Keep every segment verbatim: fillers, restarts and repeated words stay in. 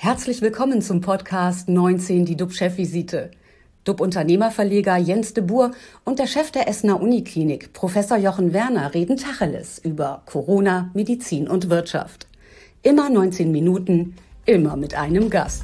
Herzlich willkommen zum Podcast neunzehn, die D U B-Chefvisite. D U B-Unternehmerverleger Jens de Boer und der Chef der Essener Uniklinik, Professor Jochen Werner, reden Tacheles über Corona, Medizin und Wirtschaft. Immer neunzehn Minuten, immer mit einem Gast.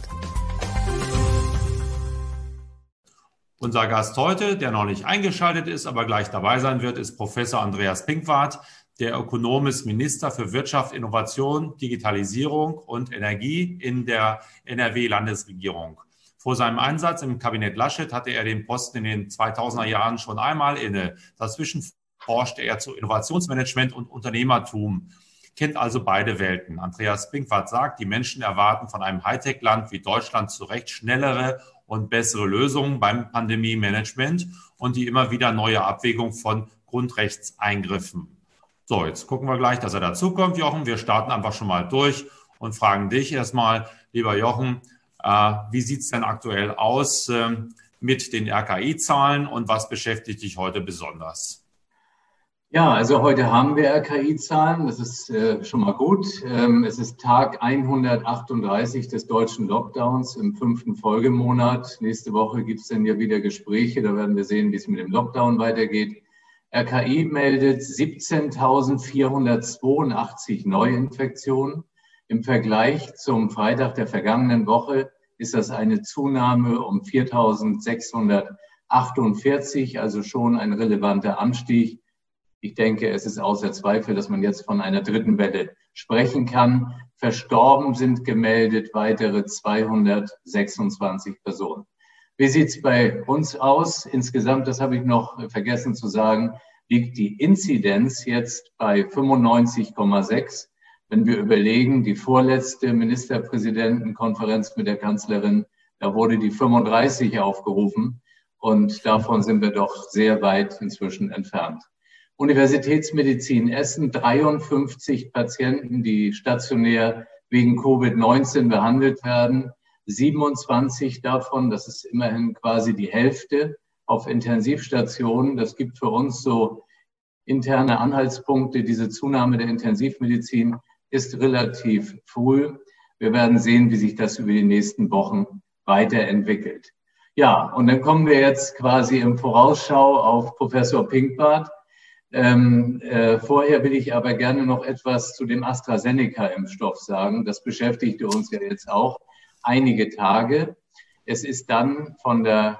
Unser Gast heute, der noch nicht eingeschaltet ist, aber gleich dabei sein wird, ist Professor Andreas Pinkwart. Der Ökonom ist Minister für Wirtschaft, Innovation, Digitalisierung und Energie in der N R W-Landesregierung. Vor seinem Einsatz im Kabinett Laschet hatte er den Posten in den zweitausender Jahren schon einmal inne. Dazwischen forschte er zu Innovationsmanagement und Unternehmertum, kennt also beide Welten. Andreas Pinkwart sagt, die Menschen erwarten von einem Hightech-Land wie Deutschland zu Recht schnellere und bessere Lösungen beim Pandemie-Management und die immer wieder neue Abwägung von Grundrechtseingriffen. So, jetzt gucken wir gleich, dass er dazukommt, Jochen. Wir starten einfach schon mal durch und fragen dich erstmal, lieber Jochen, äh, wie sieht es denn aktuell aus äh, mit den R K I-Zahlen und was beschäftigt dich heute besonders? Ja, also heute haben wir R K I-Zahlen, das ist äh, schon mal gut. Ähm, es ist Tag hundertachtunddreißig des deutschen Lockdowns im fünften Folgemonat. Nächste Woche gibt es dann ja wieder Gespräche, da werden wir sehen, wie es mit dem Lockdown weitergeht. R K I meldet siebzehntausendvierhundertzweiundachtzig Neuinfektionen. Im Vergleich zum Freitag der vergangenen Woche ist das eine Zunahme um viertausendsechshundertachtundvierzig, also schon ein relevanter Anstieg. Ich denke, es ist außer Zweifel, dass man jetzt von einer dritten Welle sprechen kann. Verstorben sind gemeldet weitere zweihundertsechsundzwanzig Personen. Wie sieht es bei uns aus? Insgesamt, das habe ich noch vergessen zu sagen, liegt die Inzidenz jetzt bei fünfundneunzig Komma sechs. Wenn wir überlegen, die vorletzte Ministerpräsidentenkonferenz mit der Kanzlerin, da wurde die fünfunddreißig aufgerufen und davon sind wir doch sehr weit inzwischen entfernt. Universitätsmedizin Essen, dreiundfünfzig Patienten, die stationär wegen Covid neunzehn behandelt werden. siebenundzwanzig davon, das ist immerhin quasi die Hälfte, auf Intensivstationen. Das gibt für uns so interne Anhaltspunkte. Diese Zunahme der Intensivmedizin ist relativ früh. Wir werden sehen, wie sich das über die nächsten Wochen weiterentwickelt. Ja, und dann kommen wir jetzt quasi im Vorausschau auf Professor Pinkwart. Ähm, äh, vorher will ich aber gerne noch etwas zu dem AstraZeneca-Impfstoff sagen. Das beschäftigte uns ja jetzt auch einige Tage. Es ist dann von der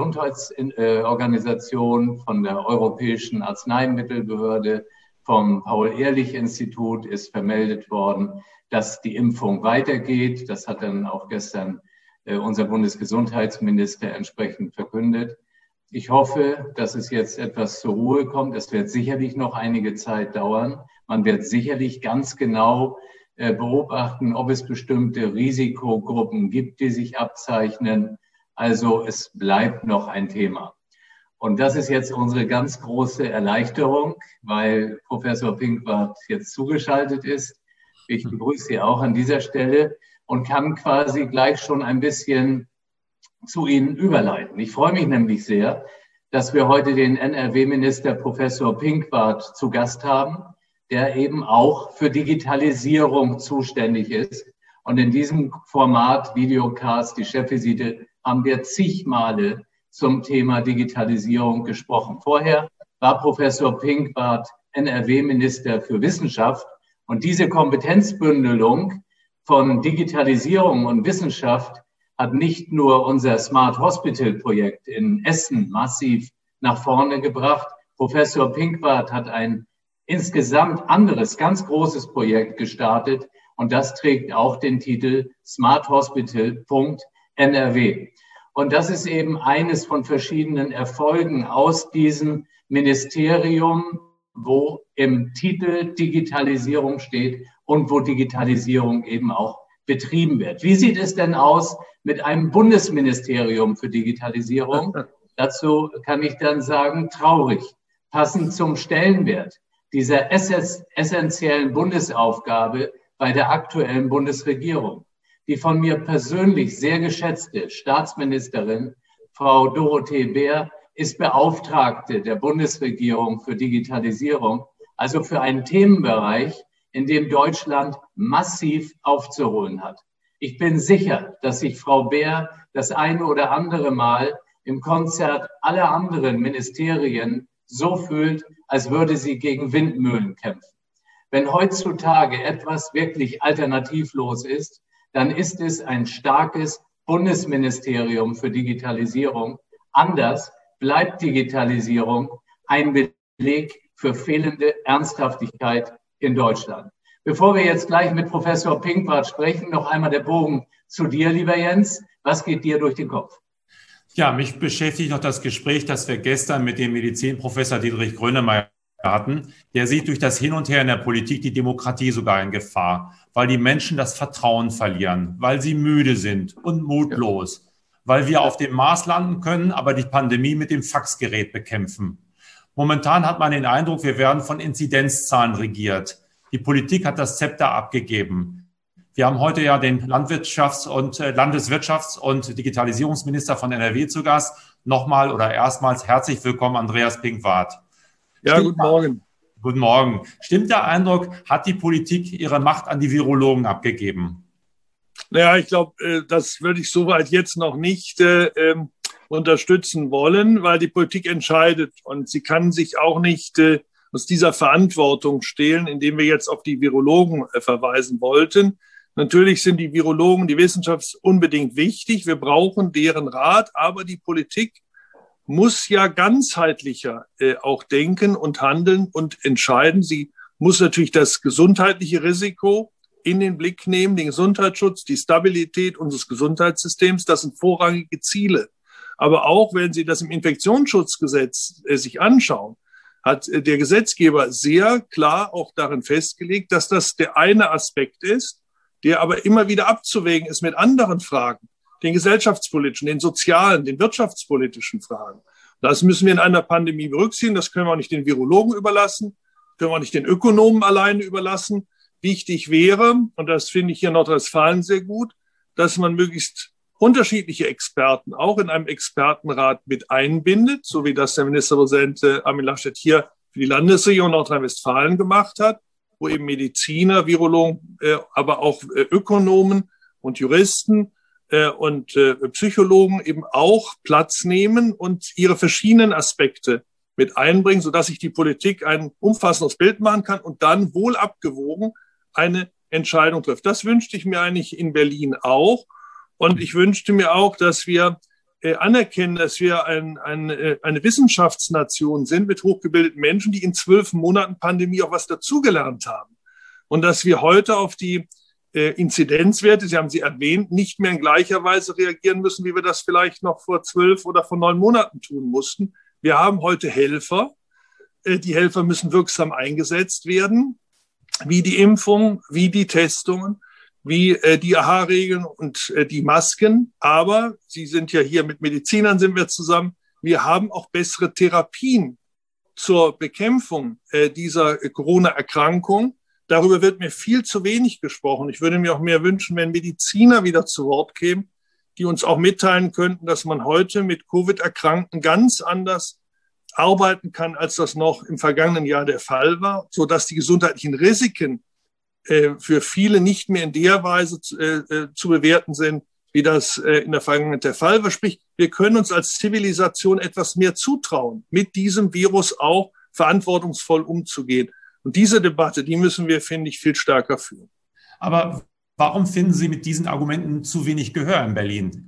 Weltgesundheitsorganisation, von der Europäischen Arzneimittelbehörde, vom Paul-Ehrlich-Institut ist vermeldet worden, dass die Impfung weitergeht. Das hat dann auch gestern unser Bundesgesundheitsminister entsprechend verkündet. Ich hoffe, dass es jetzt etwas zur Ruhe kommt. Es wird sicherlich noch einige Zeit dauern. Man wird sicherlich ganz genau beobachten, ob es bestimmte Risikogruppen gibt, die sich abzeichnen. Also es bleibt noch ein Thema. Und das ist jetzt unsere ganz große Erleichterung, weil Professor Pinkwart jetzt zugeschaltet ist. Ich begrüße Sie auch an dieser Stelle und kann quasi gleich schon ein bisschen zu Ihnen überleiten. Ich freue mich nämlich sehr, dass wir heute den N R W-Minister Professor Pinkwart zu Gast haben, der eben auch für Digitalisierung zuständig ist. Und in diesem Format Videocast, die Chefvisite, haben wir zig Male zum Thema Digitalisierung gesprochen. Vorher war Professor Pinkwart N R W-Minister für Wissenschaft. Und diese Kompetenzbündelung von Digitalisierung und Wissenschaft hat nicht nur unser Smart Hospital Projekt in Essen massiv nach vorne gebracht. Professor Pinkwart hat ein insgesamt anderes, ganz großes Projekt gestartet und das trägt auch den Titel Smart Hospital N R W. Und das ist eben eines von verschiedenen Erfolgen aus diesem Ministerium, wo im Titel Digitalisierung steht und wo Digitalisierung eben auch betrieben wird. Wie sieht es denn aus mit einem Bundesministerium für Digitalisierung? Dazu kann ich dann sagen, traurig, passend zum Stellenwert dieser essentiellen Bundesaufgabe bei der aktuellen Bundesregierung. Die von mir persönlich sehr geschätzte Staatsministerin, Frau Dorothee Bär, ist Beauftragte der Bundesregierung für Digitalisierung, also für einen Themenbereich, in dem Deutschland massiv aufzuholen hat. Ich bin sicher, dass sich Frau Baer das eine oder andere Mal im Konzert aller anderen Ministerien so fühlt, als würde sie gegen Windmühlen kämpfen. Wenn heutzutage etwas wirklich alternativlos ist, dann ist es ein starkes Bundesministerium für Digitalisierung. Anders bleibt Digitalisierung ein Beleg für fehlende Ernsthaftigkeit in Deutschland. Bevor wir jetzt gleich mit Professor Pinkwart sprechen, noch einmal der Bogen zu dir, lieber Jens. Was geht dir durch den Kopf? Ja, mich beschäftigt noch das Gespräch, das wir gestern mit dem Medizinprofessor Dietrich Grönemeyer hatten. Der sieht durch das Hin und Her in der Politik die Demokratie sogar in Gefahr, weil die Menschen das Vertrauen verlieren, weil sie müde sind und mutlos, weil wir auf dem Mars landen können, aber die Pandemie mit dem Faxgerät bekämpfen. Momentan hat man den Eindruck, wir werden von Inzidenzzahlen regiert. Die Politik hat das Zepter abgegeben. Wir haben heute ja den Landwirtschafts- und äh, Landeswirtschafts- und Digitalisierungsminister von N R W zu Gast. Nochmal oder erstmals herzlich willkommen, Andreas Pinkwart. Ja, Stimmt, guten Morgen. Guten Morgen. Stimmt der Eindruck, hat die Politik ihre Macht an die Virologen abgegeben? Naja, ich glaube, äh, das würde ich soweit jetzt noch nicht äh, ähm, unterstützen wollen, weil die Politik entscheidet und sie kann sich auch nicht äh, aus dieser Verantwortung stehlen, indem wir jetzt auf die Virologen äh, verweisen wollten. Natürlich sind die Virologen, die Wissenschaft unbedingt wichtig. Wir brauchen deren Rat, aber die Politik muss ja ganzheitlicher äh, auch denken und handeln und entscheiden. Sie muss natürlich das gesundheitliche Risiko in den Blick nehmen, den Gesundheitsschutz, die Stabilität unseres Gesundheitssystems. Das sind vorrangige Ziele. Aber auch wenn Sie das im Infektionsschutzgesetz äh, sich anschauen, hat äh, der Gesetzgeber sehr klar auch darin festgelegt, dass das der eine Aspekt ist, der aber immer wieder abzuwägen ist mit anderen Fragen, den gesellschaftspolitischen, den sozialen, den wirtschaftspolitischen Fragen. Das müssen wir in einer Pandemie berücksichtigen. Das können wir auch nicht den Virologen überlassen, können wir auch nicht den Ökonomen alleine überlassen. Wichtig wäre, und das finde ich hier in Nordrhein-Westfalen sehr gut, dass man möglichst unterschiedliche Experten auch in einem Expertenrat mit einbindet, so wie das der Ministerpräsident Armin Laschet hier für die Landesregierung Nordrhein-Westfalen gemacht hat, wo eben Mediziner, Virologen, äh, aber auch äh, Ökonomen und Juristen äh, und äh, Psychologen eben auch Platz nehmen und ihre verschiedenen Aspekte mit einbringen, sodass sich die Politik ein umfassendes Bild machen kann und dann wohl abgewogen eine Entscheidung trifft. Das wünschte ich mir eigentlich in Berlin auch. Und ich wünschte mir auch, dass wir äh, anerkennen, dass wir ein, ein, äh, eine Wissenschaftsnation sind mit hochgebildeten Menschen, die in zwölf Monaten Pandemie auch was dazugelernt haben. Und dass wir heute auf die äh, Inzidenzwerte, Sie haben sie erwähnt, nicht mehr in gleicher Weise reagieren müssen, wie wir das vielleicht noch vor zwölf oder vor neun Monaten tun mussten. Wir haben heute Helfer. Äh, die Helfer müssen wirksam eingesetzt werden, wie die Impfung, wie die Testungen, wie äh, die A H-Regeln und äh, die Masken. Aber Sie sind ja hier mit Medizinern, sind wir zusammen. Wir haben auch bessere Therapien zur Bekämpfung äh, dieser äh, Corona-Erkrankung. Darüber wird mir viel zu wenig gesprochen. Ich würde mir auch mehr wünschen, wenn Mediziner wieder zu Wort kämen, die uns auch mitteilen könnten, dass man heute mit Covid-Erkrankten ganz anders arbeiten kann, als das noch im vergangenen Jahr der Fall war, sodass die gesundheitlichen Risiken für viele nicht mehr in der Weise zu, äh, zu bewerten sind, wie das äh, in der Vergangenheit der Fall war. Sprich, wir können uns als Zivilisation etwas mehr zutrauen, mit diesem Virus auch verantwortungsvoll umzugehen. Und diese Debatte, die müssen wir, finde ich, viel stärker führen. Aber warum finden Sie mit diesen Argumenten zu wenig Gehör in Berlin?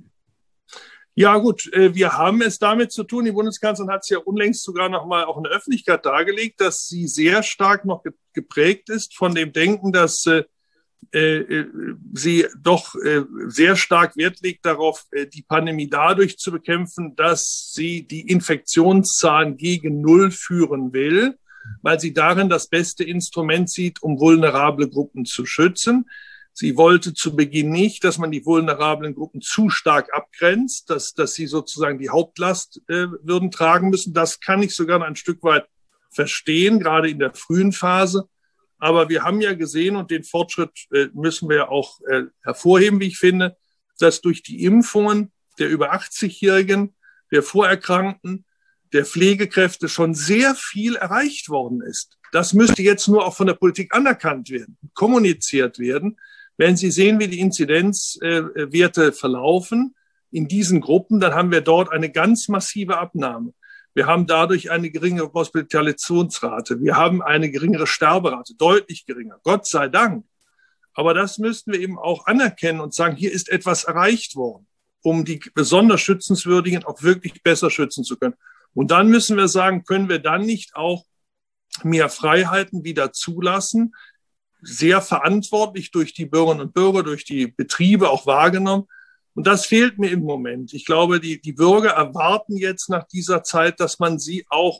Ja gut, wir haben es damit zu tun, die Bundeskanzlerin hat es ja unlängst sogar noch mal auch in der Öffentlichkeit dargelegt, dass sie sehr stark noch geprägt ist von dem Denken, dass äh, sie doch äh, sehr stark Wert legt darauf, äh, die Pandemie dadurch zu bekämpfen, dass sie die Infektionszahlen gegen Null führen will, weil sie darin das beste Instrument sieht, um vulnerable Gruppen zu schützen. Sie wollte zu Beginn nicht, dass man die vulnerablen Gruppen zu stark abgrenzt, dass, dass sie sozusagen die Hauptlast äh, würden tragen müssen. Das kann ich sogar ein Stück weit verstehen, gerade in der frühen Phase. Aber wir haben ja gesehen, und den Fortschritt äh, müssen wir auch äh, hervorheben, wie ich finde, dass durch die Impfungen der über achtzig-Jährigen, der Vorerkrankten, der Pflegekräfte schon sehr viel erreicht worden ist. Das müsste jetzt nur auch von der Politik anerkannt werden, kommuniziert werden, Wenn Sie sehen, wie die Inzidenzwerte verlaufen in diesen Gruppen, dann haben wir dort eine ganz massive Abnahme. Wir haben dadurch eine geringere Hospitalisationsrate. Wir haben eine geringere Sterberate, deutlich geringer. Gott sei Dank. Aber das müssten wir eben auch anerkennen und sagen, hier ist etwas erreicht worden, um die besonders Schützenswürdigen auch wirklich besser schützen zu können. Und dann müssen wir sagen, können wir dann nicht auch mehr Freiheiten wieder zulassen, sehr verantwortlich durch die Bürgerinnen und Bürger, durch die Betriebe auch wahrgenommen. Und das fehlt mir im Moment. Ich glaube, die, die Bürger erwarten jetzt nach dieser Zeit, dass man sie auch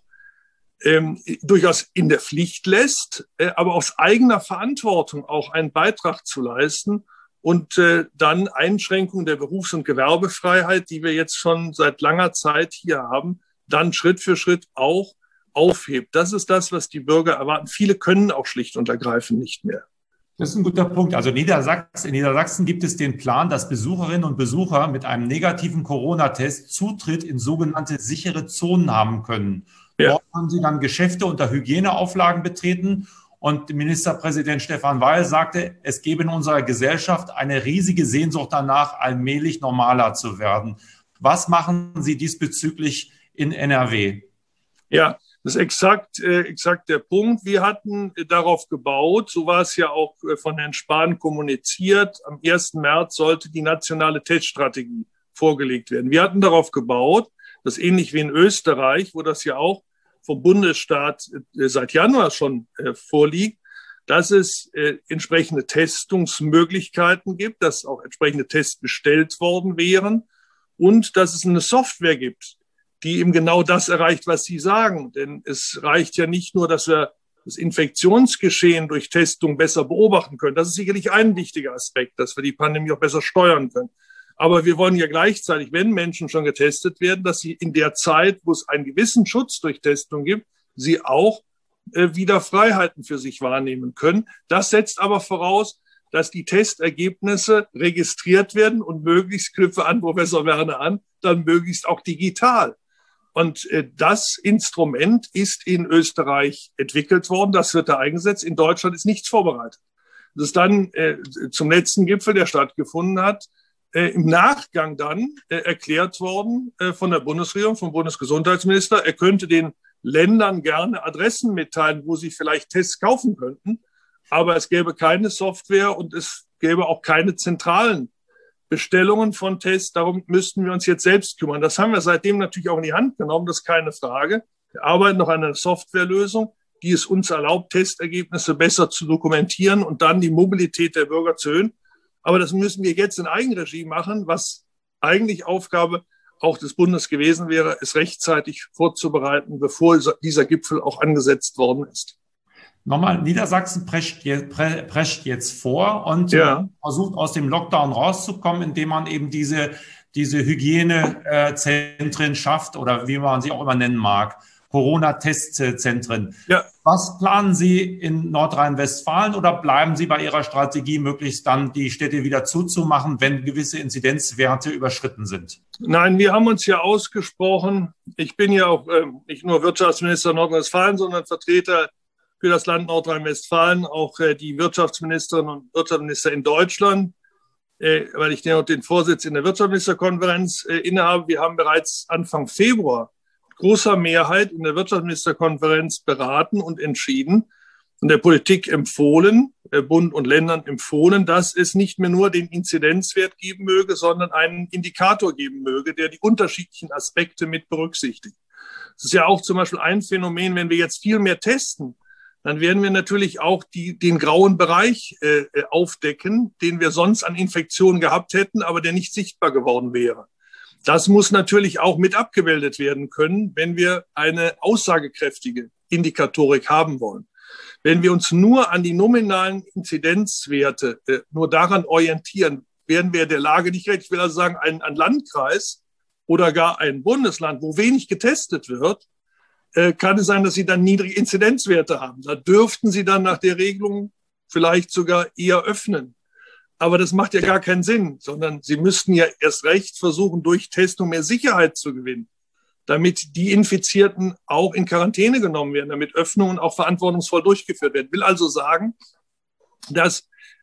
ähm, durchaus in der Pflicht lässt, äh, aber aus eigener Verantwortung auch einen Beitrag zu leisten und äh, dann Einschränkungen der Berufs- und Gewerbefreiheit, die wir jetzt schon seit langer Zeit hier haben, dann Schritt für Schritt auch aufhebt. Das ist das, was die Bürger erwarten. Viele können auch schlicht und ergreifend nicht mehr. Das ist ein guter Punkt. Also Niedersachsen, in Niedersachsen gibt es den Plan, dass Besucherinnen und Besucher mit einem negativen Corona-Test Zutritt in sogenannte sichere Zonen haben können. Ja. Dort können sie dann Geschäfte unter Hygieneauflagen betreten. Und Ministerpräsident Stefan Weil sagte, es gebe in unserer Gesellschaft eine riesige Sehnsucht danach, allmählich normaler zu werden. Was machen Sie diesbezüglich in N R W? Ja, das ist exakt, äh, exakt der Punkt. Wir hatten äh, darauf gebaut, so war es ja auch äh, von Herrn Spahn kommuniziert, am ersten März sollte die nationale Teststrategie vorgelegt werden. Wir hatten darauf gebaut, dass ähnlich wie in Österreich, wo das ja auch vom Bundesstaat äh, seit Januar schon äh, vorliegt, dass es äh, entsprechende Testungsmöglichkeiten gibt, dass auch entsprechende Tests bestellt worden wären und dass es eine Software gibt, die eben genau das erreicht, was Sie sagen. Denn es reicht ja nicht nur, dass wir das Infektionsgeschehen durch Testung besser beobachten können. Das ist sicherlich ein wichtiger Aspekt, dass wir die Pandemie auch besser steuern können. Aber wir wollen ja gleichzeitig, wenn Menschen schon getestet werden, dass sie in der Zeit, wo es einen gewissen Schutz durch Testung gibt, sie auch äh, wieder Freiheiten für sich wahrnehmen können. Das setzt aber voraus, dass die Testergebnisse registriert werden und möglichst, knüpfe an Professor Werner an, dann möglichst auch digital. Und äh, das Instrument ist in Österreich entwickelt worden, das wird da eingesetzt. In Deutschland ist nichts vorbereitet. Das ist dann äh, zum letzten Gipfel, der stattgefunden hat, äh, im Nachgang dann äh, erklärt worden äh, von der Bundesregierung, vom Bundesgesundheitsminister, er könnte den Ländern gerne Adressen mitteilen, wo sie vielleicht Tests kaufen könnten. Aber es gäbe keine Software und es gäbe auch keine zentralen Bestellungen von Tests. Darum müssten wir uns jetzt selbst kümmern. Das haben wir seitdem natürlich auch in die Hand genommen, das ist keine Frage. Wir arbeiten noch an einer Softwarelösung, die es uns erlaubt, Testergebnisse besser zu dokumentieren und dann die Mobilität der Bürger zu erhöhen. Aber das müssen wir jetzt in Eigenregie machen, was eigentlich Aufgabe auch des Bundes gewesen wäre, es rechtzeitig vorzubereiten, bevor dieser Gipfel auch angesetzt worden ist. Nochmal, Niedersachsen prescht, prescht jetzt vor und ja. versucht aus dem Lockdown rauszukommen, indem man eben diese, diese Hygienezentren schafft oder wie man sie auch immer nennen mag, Corona-Testzentren. Ja. Was planen Sie in Nordrhein-Westfalen oder bleiben Sie bei Ihrer Strategie, möglichst dann die Städte wieder zuzumachen, wenn gewisse Inzidenzwerte überschritten sind? Nein, wir haben uns ja ausgesprochen. Ich bin ja auch äh, nicht nur Wirtschaftsminister Nordrhein-Westfalen, sondern Vertreter für das Land Nordrhein-Westfalen, auch äh, die Wirtschaftsministerinnen und Wirtschaftsminister in Deutschland, äh, weil ich den, den Vorsitz in der Wirtschaftsministerkonferenz äh, innehabe. Wir haben bereits Anfang Februar mit großer Mehrheit in der Wirtschaftsministerkonferenz beraten und entschieden und der Politik empfohlen, äh, Bund und Ländern empfohlen, dass es nicht mehr nur den Inzidenzwert geben möge, sondern einen Indikator geben möge, der die unterschiedlichen Aspekte mit berücksichtigt. Das ist ja auch zum Beispiel ein Phänomen, wenn wir jetzt viel mehr testen, dann werden wir natürlich auch die, den grauen Bereich äh, aufdecken, den wir sonst an Infektionen gehabt hätten, aber der nicht sichtbar geworden wäre. Das muss natürlich auch mit abgebildet werden können, wenn wir eine aussagekräftige Indikatorik haben wollen. Wenn wir uns nur an die nominalen Inzidenzwerte, äh, nur daran orientieren, werden wir der Lage nicht recht. Ich will also sagen, ein, ein Landkreis oder gar ein Bundesland, wo wenig getestet wird, kann es sein, dass sie dann niedrige Inzidenzwerte haben. Da dürften sie dann nach der Regelung vielleicht sogar eher öffnen. Aber das macht ja gar keinen Sinn, sondern sie müssten ja erst recht versuchen, durch Testung mehr Sicherheit zu gewinnen, damit die Infizierten auch in Quarantäne genommen werden, damit Öffnungen auch verantwortungsvoll durchgeführt werden. Ich will also sagen, dass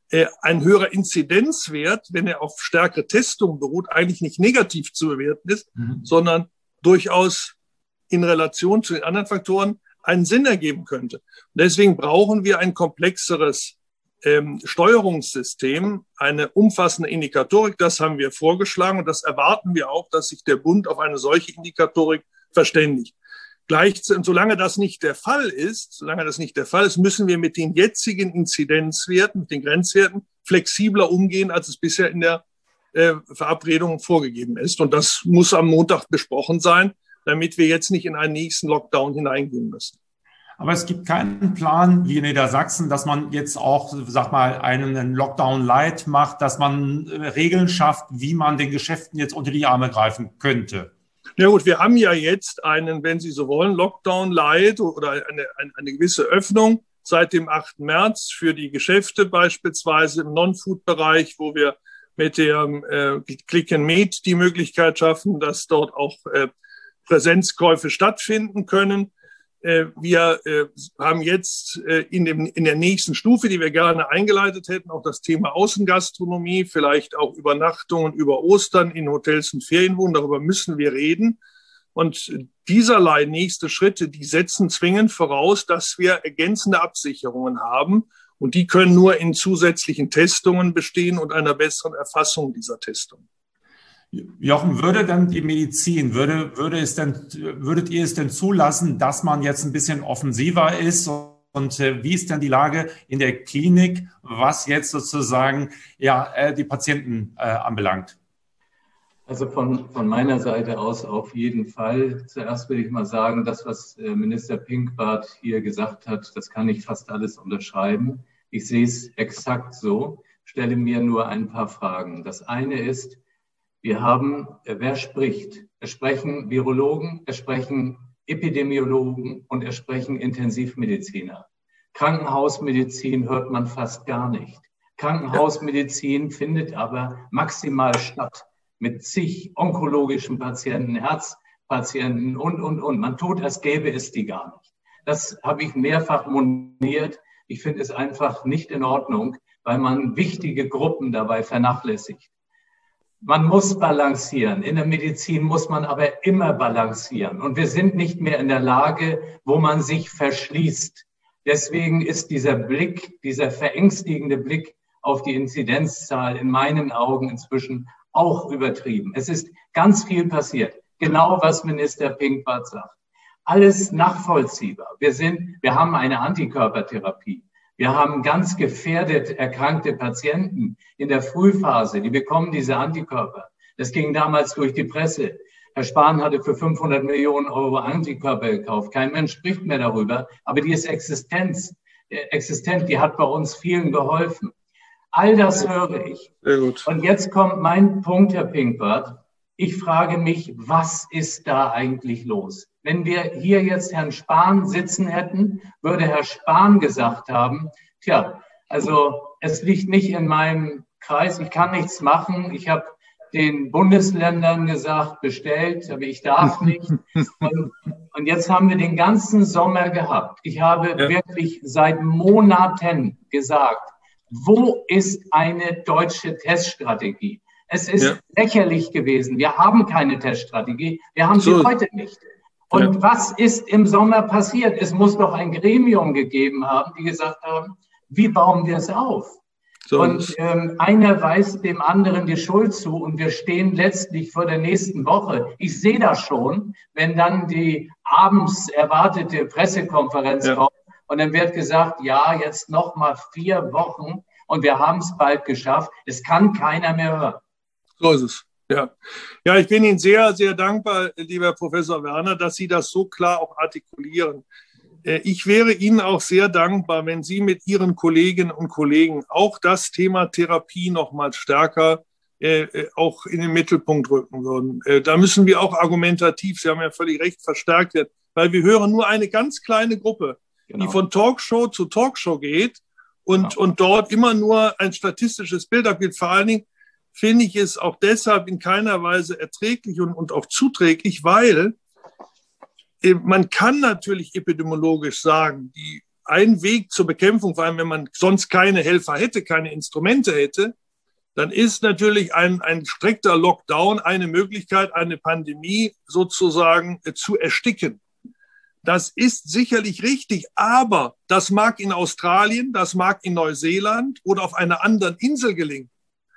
äh, ein höherer Inzidenzwert, wenn er auf stärkere Testung beruht, eigentlich nicht negativ zu bewerten ist, mhm. sondern durchaus in Relation zu den anderen Faktoren einen Sinn ergeben könnte. Und deswegen brauchen wir ein komplexeres ähm, Steuerungssystem, eine umfassende Indikatorik. Das haben wir vorgeschlagen und das erwarten wir auch, dass sich der Bund auf eine solche Indikatorik verständigt. Gleich, solange das nicht der Fall ist, solange das nicht der Fall ist, müssen wir mit den jetzigen Inzidenzwerten, mit den Grenzwerten flexibler umgehen, als es bisher in der äh, Verabredung vorgegeben ist. Und das muss am Montag besprochen sein, damit wir jetzt nicht in einen nächsten Lockdown hineingehen müssen. Aber es gibt keinen Plan wie in Niedersachsen, dass man jetzt auch, sag mal, einen Lockdown light macht, dass man Regeln schafft, wie man den Geschäften jetzt unter die Arme greifen könnte. Ja gut, wir haben ja jetzt einen, wenn Sie so wollen, Lockdown light oder eine, eine, eine gewisse Öffnung seit dem achten März für die Geschäfte, beispielsweise im Non-Food-Bereich, wo wir mit der äh, Click and Meet die Möglichkeit schaffen, dass dort auch äh, Präsenzkäufe stattfinden können. Äh, wir äh, haben jetzt äh, in, dem, in der nächsten Stufe, die wir gerne eingeleitet hätten, auch das Thema Außengastronomie, vielleicht auch Übernachtungen über Ostern in Hotels und Ferienwohnungen. Darüber müssen wir reden. Und dieserlei nächste Schritte, die setzen zwingend voraus, dass wir ergänzende Absicherungen haben. Und die können nur in zusätzlichen Testungen bestehen und einer besseren Erfassung dieser Testungen. Jochen, würde dann die Medizin, würde, würde es denn, würdet ihr es denn zulassen, dass man jetzt ein bisschen offensiver ist? Und äh, wie ist denn die Lage in der Klinik, was jetzt sozusagen ja, äh, die Patienten äh, anbelangt? Also von, von meiner Seite aus auf jeden Fall. Zuerst will ich mal sagen, das, was äh, Minister Pinkwart hier gesagt hat, das kann ich fast alles unterschreiben. Ich sehe es exakt so, stelle mir nur ein paar Fragen. Das eine ist, wir haben, wer spricht? Es sprechen Virologen, es sprechen Epidemiologen und es sprechen Intensivmediziner. Krankenhausmedizin hört man fast gar nicht. Krankenhausmedizin findet aber maximal statt mit zig onkologischen Patienten, Herzpatienten und, und, und. Man tut, als gäbe es die gar nicht. Das habe ich mehrfach moniert. Ich finde es einfach nicht in Ordnung, weil man wichtige Gruppen dabei vernachlässigt. Man muss balancieren. In der Medizin muss man aber immer balancieren. Und wir sind nicht mehr in der Lage, wo man sich verschließt. Deswegen ist dieser Blick, dieser verängstigende Blick auf die Inzidenzzahl in meinen Augen inzwischen auch übertrieben. Es ist ganz viel passiert. Genau was Minister Pinkwart sagt. Alles nachvollziehbar. Wir sind, wir haben eine Antikörpertherapie. Wir haben ganz gefährdet erkrankte Patienten in der Frühphase, die bekommen diese Antikörper. Das ging damals durch die Presse. Herr Spahn hatte für fünfhundert Millionen Euro Antikörper gekauft. Kein Mensch spricht mehr darüber, aber die ist Existenz, äh, existent, die hat bei uns vielen geholfen. All das höre ich. Sehr gut. Und jetzt kommt mein Punkt, Herr Pinkwart. Ich frage mich, was ist da eigentlich los? Wenn wir hier jetzt Herrn Spahn sitzen hätten, würde Herr Spahn gesagt haben, tja, also es liegt nicht in meinem Kreis, ich kann nichts machen. Ich habe den Bundesländern gesagt, bestellt, aber ich darf nicht. Und, und jetzt haben wir den ganzen Sommer gehabt. Ich habe ja. wirklich seit Monaten gesagt, wo ist eine deutsche Teststrategie? Es ist ja. lächerlich gewesen. Wir haben keine Teststrategie. Wir haben so. sie heute nicht. Und ja. was ist im Sommer passiert? Es muss doch ein Gremium gegeben haben, die gesagt haben, wie bauen wir es auf? So. Und ähm, einer weist dem anderen die Schuld zu und wir stehen letztlich vor der nächsten Woche. Ich sehe das schon, wenn dann die abends erwartete Pressekonferenz ja. kommt und dann wird gesagt, ja, jetzt noch mal vier Wochen und wir haben es bald geschafft. Es kann keiner mehr hören. So ist es. Ja. ja, ich bin Ihnen sehr, sehr dankbar, lieber Professor Werner, dass Sie das so klar auch artikulieren. Ich wäre Ihnen auch sehr dankbar, wenn Sie mit Ihren Kolleginnen und Kollegen auch das Thema Therapie noch mal stärker äh, auch in den Mittelpunkt rücken würden. Äh, da müssen wir auch argumentativ, Sie haben ja völlig recht, verstärkt werden, weil wir hören nur eine ganz kleine Gruppe, genau. die von Talkshow zu Talkshow geht und, genau. und dort immer nur ein statistisches Bild abgibt. Vor allen Dingen finde ich es auch deshalb in keiner Weise erträglich und, und auch zuträglich, weil man kann natürlich epidemiologisch sagen, die ein Weg zur Bekämpfung, vor allem wenn man sonst keine Helfer hätte, keine Instrumente hätte, dann ist natürlich ein, ein strikter Lockdown eine Möglichkeit, eine Pandemie sozusagen zu ersticken. Das ist sicherlich richtig, aber das mag in Australien, das mag in Neuseeland oder auf einer anderen Insel gelingen.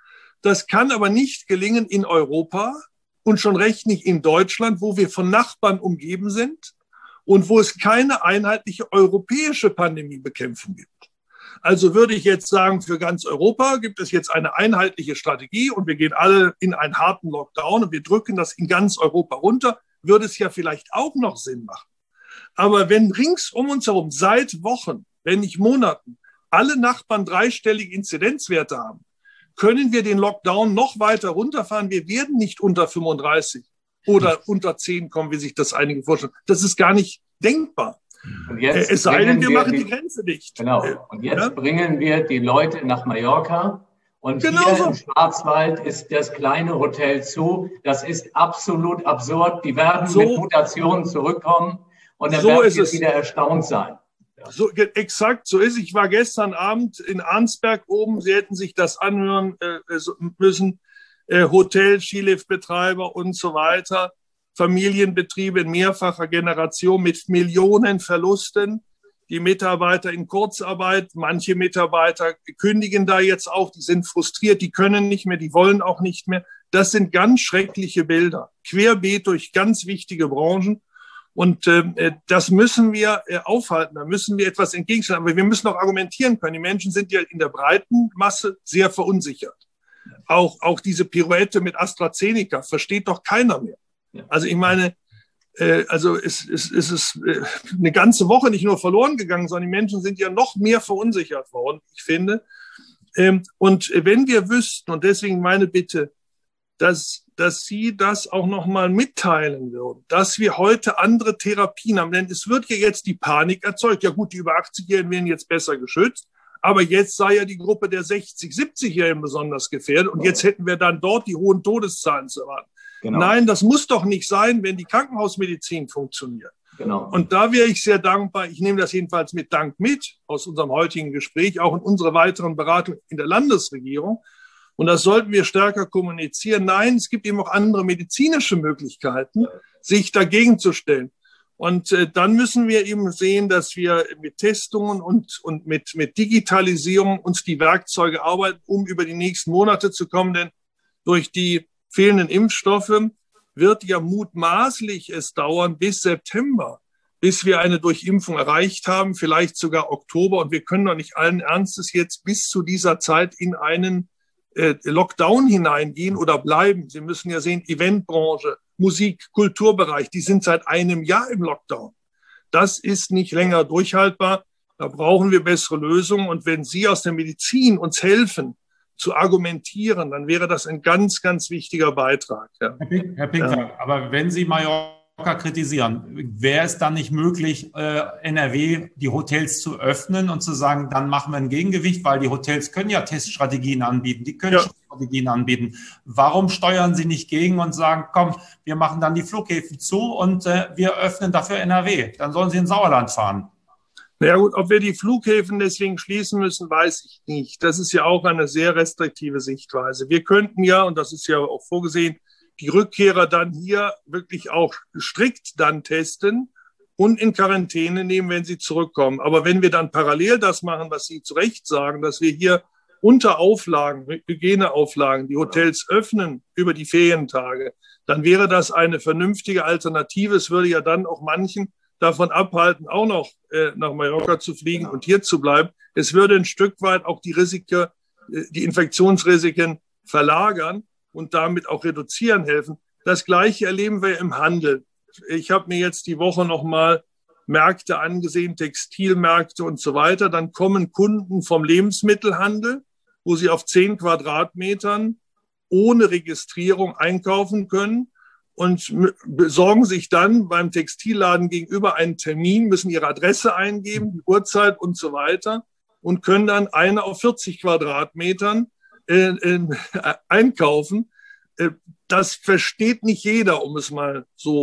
Das kann aber nicht gelingen in Europa und schon recht nicht in Deutschland, wo wir von Nachbarn umgeben sind und wo es keine einheitliche europäische Pandemiebekämpfung gibt. Also würde ich jetzt sagen, für ganz Europa gibt es jetzt eine einheitliche Strategie und wir gehen alle in einen harten Lockdown und wir drücken das in ganz Europa runter, würde es ja vielleicht auch noch Sinn machen. Aber wenn rings um uns herum seit Wochen, wenn nicht Monaten, alle Nachbarn dreistellige Inzidenzwerte haben, können wir den Lockdown noch weiter runterfahren. Wir werden nicht unter fünfunddreißig oder unter zehn kommen, wie sich das einige vorstellen. Das ist gar nicht denkbar. Und jetzt es sei denn, wir, wir machen die, die Grenze dicht. Genau. Und jetzt ja? bringen wir die Leute nach Mallorca. Und genau hier so. im Schwarzwald ist das kleine Hotel zu. Das ist absolut absurd. Die werden so, mit Mutationen zurückkommen. Und dann so werden wir es. wieder erstaunt sein. So, exakt, so ist. Ich war gestern Abend in Arnsberg oben. Sie hätten sich das anhören äh, müssen. Äh, Hotel, Skiliftbetreiber und so weiter. Familienbetriebe in mehrfacher Generation mit Millionen Verlusten. Die Mitarbeiter in Kurzarbeit. Manche Mitarbeiter kündigen da jetzt auch. Die sind frustriert. Die können nicht mehr. Die wollen auch nicht mehr. Das sind ganz schreckliche Bilder. Querbeet durch ganz wichtige Branchen. Und äh, das müssen wir äh, aufhalten, da müssen wir etwas entgegenstellen. Aber wir müssen auch argumentieren können. Die Menschen sind ja in der breiten Masse sehr verunsichert. Auch, auch diese Pirouette mit AstraZeneca versteht doch keiner mehr. Also ich meine, äh, also es, es, es ist äh, eine ganze Woche nicht nur verloren gegangen, sondern die Menschen sind ja noch mehr verunsichert worden, ich finde. Ähm, und wenn wir wüssten, und deswegen meine Bitte, dass, dass Sie das auch noch mal mitteilen würden, dass wir heute andere Therapien haben. Denn es wird ja jetzt die Panik erzeugt. Ja gut, die über achtzig-Jährigen werden jetzt besser geschützt. Aber jetzt sei ja die Gruppe der sechzig-, siebzig-Jährigen besonders gefährdet. Und jetzt hätten wir dann dort die hohen Todeszahlen zu erwarten. Genau. Nein, das muss doch nicht sein, wenn die Krankenhausmedizin funktioniert. Genau. Und da wäre ich sehr dankbar. Ich nehme das jedenfalls mit Dank mit aus unserem heutigen Gespräch, auch in unserer weiteren Beratung in der Landesregierung. Und das sollten wir stärker kommunizieren. Nein, es gibt eben auch andere medizinische Möglichkeiten, sich dagegen zu stellen. Und äh, dann müssen wir eben sehen, dass wir mit Testungen und, und mit, mit Digitalisierung uns die Werkzeuge arbeiten, um über die nächsten Monate zu kommen. Denn durch die fehlenden Impfstoffe wird ja mutmaßlich es dauern bis September, bis wir eine Durchimpfung erreicht haben, vielleicht sogar Oktober. Und wir können doch nicht allen Ernstes jetzt bis zu dieser Zeit in einen Lockdown hineingehen oder bleiben. Sie müssen ja sehen, Eventbranche, Musik, Kulturbereich, die sind seit einem Jahr im Lockdown. Das ist nicht länger durchhaltbar. Da brauchen wir bessere Lösungen. Und wenn Sie aus der Medizin uns helfen, zu argumentieren, dann wäre das ein ganz, ganz wichtiger Beitrag. Ja. Herr, Pink, Herr Pinkwart, ja. Aber wenn Sie Mallorca kritisieren, wäre es dann nicht möglich, äh, N R W die Hotels zu öffnen und zu sagen, dann machen wir ein Gegengewicht, weil die Hotels können ja Teststrategien anbieten, die können ja. Strategien anbieten. Warum steuern Sie nicht gegen und sagen, komm, wir machen dann die Flughäfen zu und äh, wir öffnen dafür N R W? Dann sollen Sie ins Sauerland fahren. Na ja gut, ob wir die Flughäfen deswegen schließen müssen, weiß ich nicht. Das ist ja auch eine sehr restriktive Sichtweise. Wir könnten ja, und das ist ja auch vorgesehen, die Rückkehrer dann hier wirklich auch strikt dann testen und in Quarantäne nehmen, wenn sie zurückkommen. Aber wenn wir dann parallel das machen, was Sie zu Recht sagen, dass wir hier unter Auflagen, Hygieneauflagen, die Hotels öffnen über die Ferientage, dann wäre das eine vernünftige Alternative. Es würde ja dann auch manchen davon abhalten, auch noch äh, nach Mallorca zu fliegen und hier zu bleiben. Es würde ein Stück weit auch die Risiken, äh, die Infektionsrisiken verlagern und damit auch reduzieren helfen. Das Gleiche erleben wir im Handel. Ich habe mir jetzt die Woche nochmal Märkte angesehen, Textilmärkte und so weiter. Dann kommen Kunden vom Lebensmittelhandel, wo sie auf zehn Quadratmetern ohne Registrierung einkaufen können und besorgen sich dann beim Textilladen gegenüber einen Termin, müssen ihre Adresse eingeben, die Uhrzeit und so weiter und können dann eine auf vierzig Quadratmetern äh, äh, einkaufen. Äh, das versteht nicht jeder, um es mal so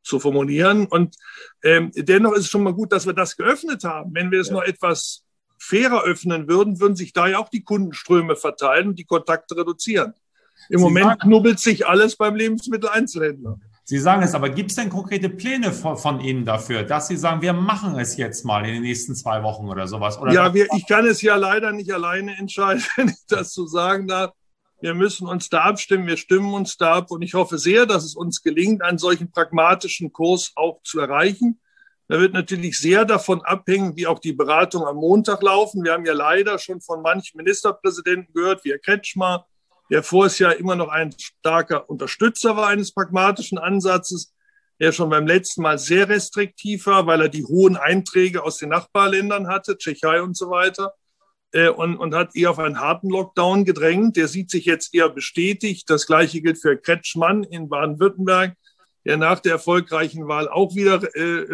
zu formulieren. Und ähm, dennoch ist es schon mal gut, dass wir das geöffnet haben. Wenn wir es ja. noch etwas fairer öffnen würden, würden sich da ja auch die Kundenströme verteilen und die Kontakte reduzieren. Im Sie Moment sagen, knubbelt sich alles beim Lebensmitteleinzelhändler. Sie sagen es, aber gibt es denn konkrete Pläne von, von Ihnen dafür, dass Sie sagen, wir machen es jetzt mal in den nächsten zwei Wochen oder sowas? Oder ja, wir, ich kann es ja leider nicht alleine entscheiden, wenn ich das so sagen darf. Wir müssen uns da abstimmen, wir stimmen uns da ab und ich hoffe sehr, dass es uns gelingt, einen solchen pragmatischen Kurs auch zu erreichen. Da wird natürlich sehr davon abhängen, wie auch die Beratungen am Montag laufen. Wir haben ja leider schon von manchen Ministerpräsidenten gehört, wie Herr Kretschmer, der vorher ja immer noch ein starker Unterstützer war eines pragmatischen Ansatzes, der schon beim letzten Mal sehr restriktiv war, weil er die hohen Einträge aus den Nachbarländern hatte, Tschechei und so weiter. Und, und hat eher auf einen harten Lockdown gedrängt. Der sieht sich jetzt eher bestätigt. Das Gleiche gilt für Kretschmann in Baden-Württemberg, der nach der erfolgreichen Wahl auch wieder äh,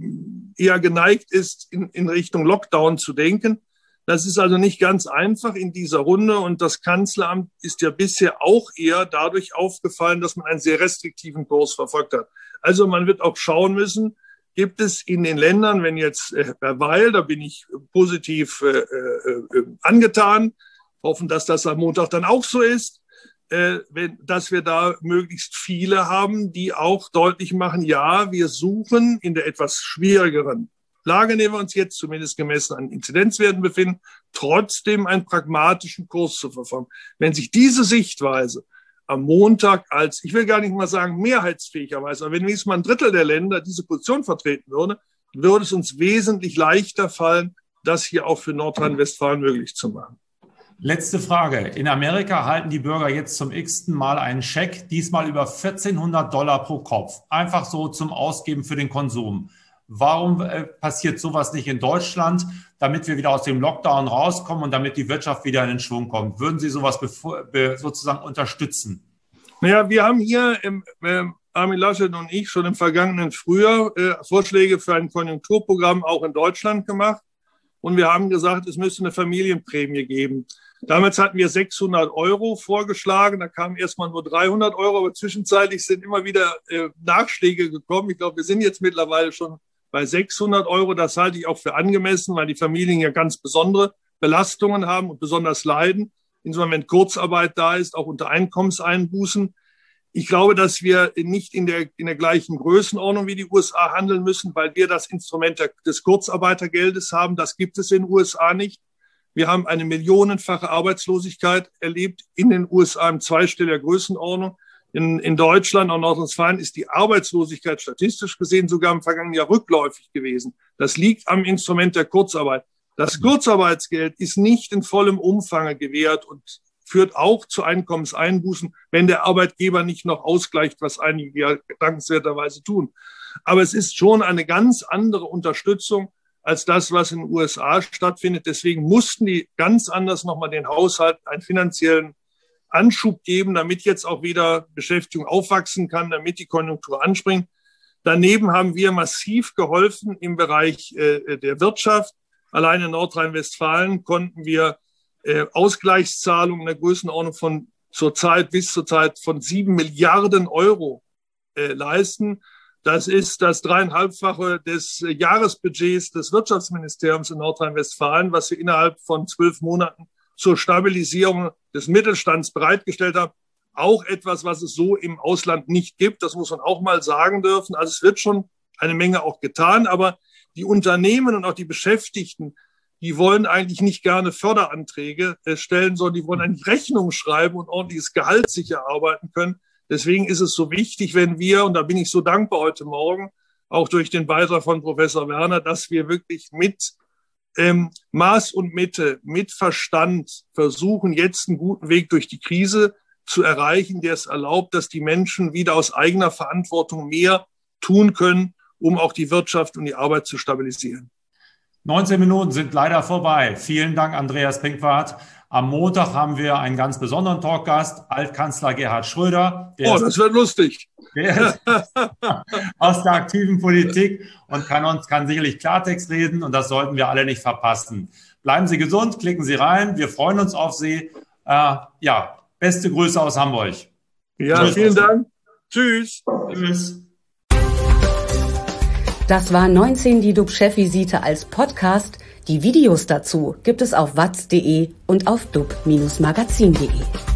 eher geneigt ist, in, in Richtung Lockdown zu denken. Das ist also nicht ganz einfach in dieser Runde. Und das Kanzleramt ist ja bisher auch eher dadurch aufgefallen, dass man einen sehr restriktiven Kurs verfolgt hat. Also man wird auch schauen müssen, gibt es in den Ländern, wenn jetzt äh, Herr Weil, da bin ich positiv äh, äh, angetan, hoffen, dass das am Montag dann auch so ist, äh, wenn, dass wir da möglichst viele haben, die auch deutlich machen, ja, wir suchen in der etwas schwierigeren Lage, in der wir uns jetzt zumindest gemessen an Inzidenzwerten befinden, trotzdem einen pragmatischen Kurs zu verfolgen. Wenn sich diese Sichtweise am Montag als, ich will gar nicht mal sagen mehrheitsfähigerweise, aber wenn wenigstens mal ein Drittel der Länder diese Position vertreten würde, würde es uns wesentlich leichter fallen, das hier auch für Nordrhein-Westfalen möglich zu machen. Letzte Frage. In Amerika erhalten die Bürger jetzt zum x-ten Mal einen Scheck, diesmal über vierzehnhundert Dollar pro Kopf. Einfach so zum Ausgeben für den Konsum. Warum äh, passiert sowas nicht in Deutschland, damit wir wieder aus dem Lockdown rauskommen und damit die Wirtschaft wieder in den Schwung kommt? Würden Sie sowas bevor, be, sozusagen unterstützen? Naja, wir haben hier, im, äh, Armin Laschet und ich, schon im vergangenen Frühjahr äh, Vorschläge für ein Konjunkturprogramm auch in Deutschland gemacht. Und wir haben gesagt, es müsste eine Familienprämie geben. Damals hatten wir sechshundert Euro vorgeschlagen, da kamen erstmal nur dreihundert Euro, aber zwischenzeitlich sind immer wieder äh, Nachschläge gekommen. Ich glaube, wir sind jetzt mittlerweile schon bei sechshundert Euro. Das halte ich auch für angemessen, weil die Familien ja ganz besondere Belastungen haben und besonders leiden. Insofern, wenn Kurzarbeit da ist, auch unter Einkommenseinbußen. Ich glaube, dass wir nicht in der, in der gleichen Größenordnung wie die U S A handeln müssen, weil wir das Instrument des Kurzarbeitergeldes haben. Das gibt es in den U S A nicht. Wir haben eine millionenfache Arbeitslosigkeit erlebt in den U S A in zweistelliger Größenordnung. In, in Deutschland und Nordrhein-Westfalen ist die Arbeitslosigkeit statistisch gesehen sogar im vergangenen Jahr rückläufig gewesen. Das liegt am Instrument der Kurzarbeit. Das Kurzarbeitsgeld ist nicht in vollem Umfang gewährt und führt auch zu Einkommenseinbußen, wenn der Arbeitgeber nicht noch ausgleicht, was einige ja dankenswerterweise tun. Aber es ist schon eine ganz andere Unterstützung als das, was in den U S A stattfindet. Deswegen mussten die ganz anders nochmal den Haushalten einen finanziellen Anschub geben, damit jetzt auch wieder Beschäftigung aufwachsen kann, damit die Konjunktur anspringt. Daneben haben wir massiv geholfen im Bereich äh, der Wirtschaft. Allein in Nordrhein-Westfalen konnten wir äh, Ausgleichszahlungen in der Größenordnung von zurzeit bis zurzeit von sieben Milliarden Euro äh, leisten. Das ist das dreieinhalbfache des äh, Jahresbudgets des Wirtschaftsministeriums in Nordrhein-Westfalen, was wir innerhalb von zwölf Monaten zur Stabilisierung des Mittelstands bereitgestellt haben. Auch etwas, was es so im Ausland nicht gibt. Das muss man auch mal sagen dürfen. Also es wird schon eine Menge auch getan, aber die Unternehmen und auch die Beschäftigten, die wollen eigentlich nicht gerne Förderanträge stellen, sondern die wollen eigentlich Rechnungen schreiben und ordentliches Gehalt sich erarbeiten können. Deswegen ist es so wichtig, wenn wir, und da bin ich so dankbar heute Morgen, auch durch den Beitrag von Professor Werner, dass wir wirklich mit ähm, Maß und Mitte, mit Verstand versuchen, jetzt einen guten Weg durch die Krise zu erreichen, der es erlaubt, dass die Menschen wieder aus eigener Verantwortung mehr tun können, um auch die Wirtschaft und die Arbeit zu stabilisieren. neunzehn Minuten sind leider vorbei. Vielen Dank, Andreas Pinkwart. Am Montag haben wir einen ganz besonderen Talkgast, Altkanzler Gerhard Schröder. Der oh, das wird lustig. Der ist aus der aktiven Politik und kann uns kann sicherlich Klartext reden und das sollten wir alle nicht verpassen. Bleiben Sie gesund, klicken Sie rein. Wir freuen uns auf Sie. Äh, ja, beste Grüße aus Hamburg. Ja, Tschüss. Vielen Dank. Tschüss. Tschüss. Das war neunzehn die D U B-Chefvisite als Podcast. Die Videos dazu gibt es auf watz punkt de und auf dub Bindestrich magazin punkt de.